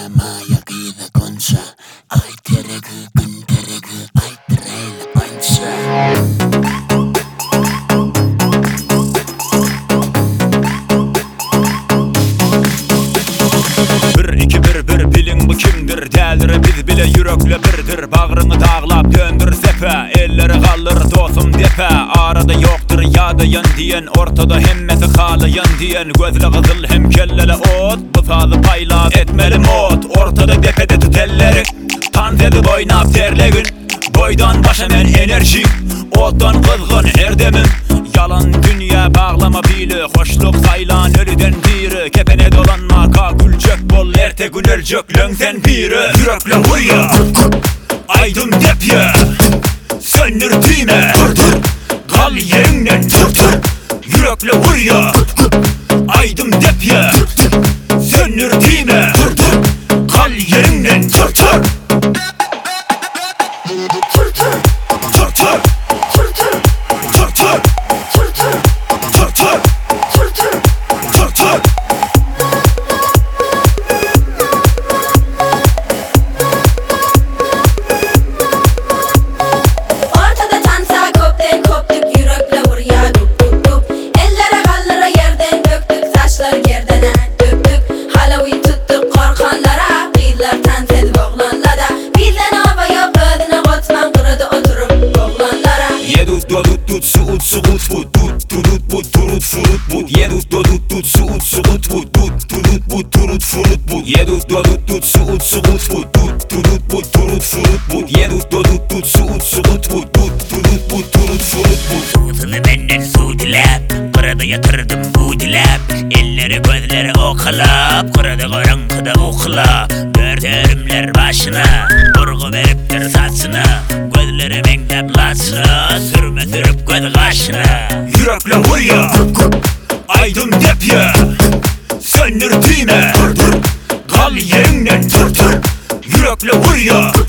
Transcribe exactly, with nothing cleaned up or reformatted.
Maya kıyıda konsa ay teregi gün teregi ay treyle pança. Bir iki bir bir bilin bu kimdir? Däldir biz bile yürekle birdir. Bağrını dağlap döndür sepe, elleri kalır dostum depe. Arada yoktur yadayan diyen, ortada hemmeti halayan diyen. Gözle kızıl hem kellele ot, bu sazı paylas etmeli mod. Ortada depede tut elleri, tanzedi oynap derlegin. Boydan başa men enerji, ottan kızgın erdemim. Yalan dünya bağlama bili, hoşluk saylan ölüden biri. Kepene dolanma kakülcek bol, erte gün ölecek löngsen biri. Yürekle vuruyor, aydım depye, söndür düğme, kal yerinden tır tır. Yürekle vuruyor, aydım depye, söndür düğme, kal yerinden tır tır. Tut suut suut vut tut turut vut turut furut vut yedut dodut tut suut suut vut tut turut vut turut furut vut yedut dodut tut suut suut vut tut turut vut turut furut vut yedut dodut tut suut suut vut tut turut vut turut furut vut. Suutunu benden su dilep, kırada yatırdım bu dilep. Elleri gözleri oklap, kırada karanlıkta okla. Dörderimler başına, vurgu veriptir saçına. Gözleri menklep lasına, sürme sürüp göz kaşına. Yürekle vuruyor, aydım depye, söndür düğme, kal yerinden tır tır. Yürekle vuruyor,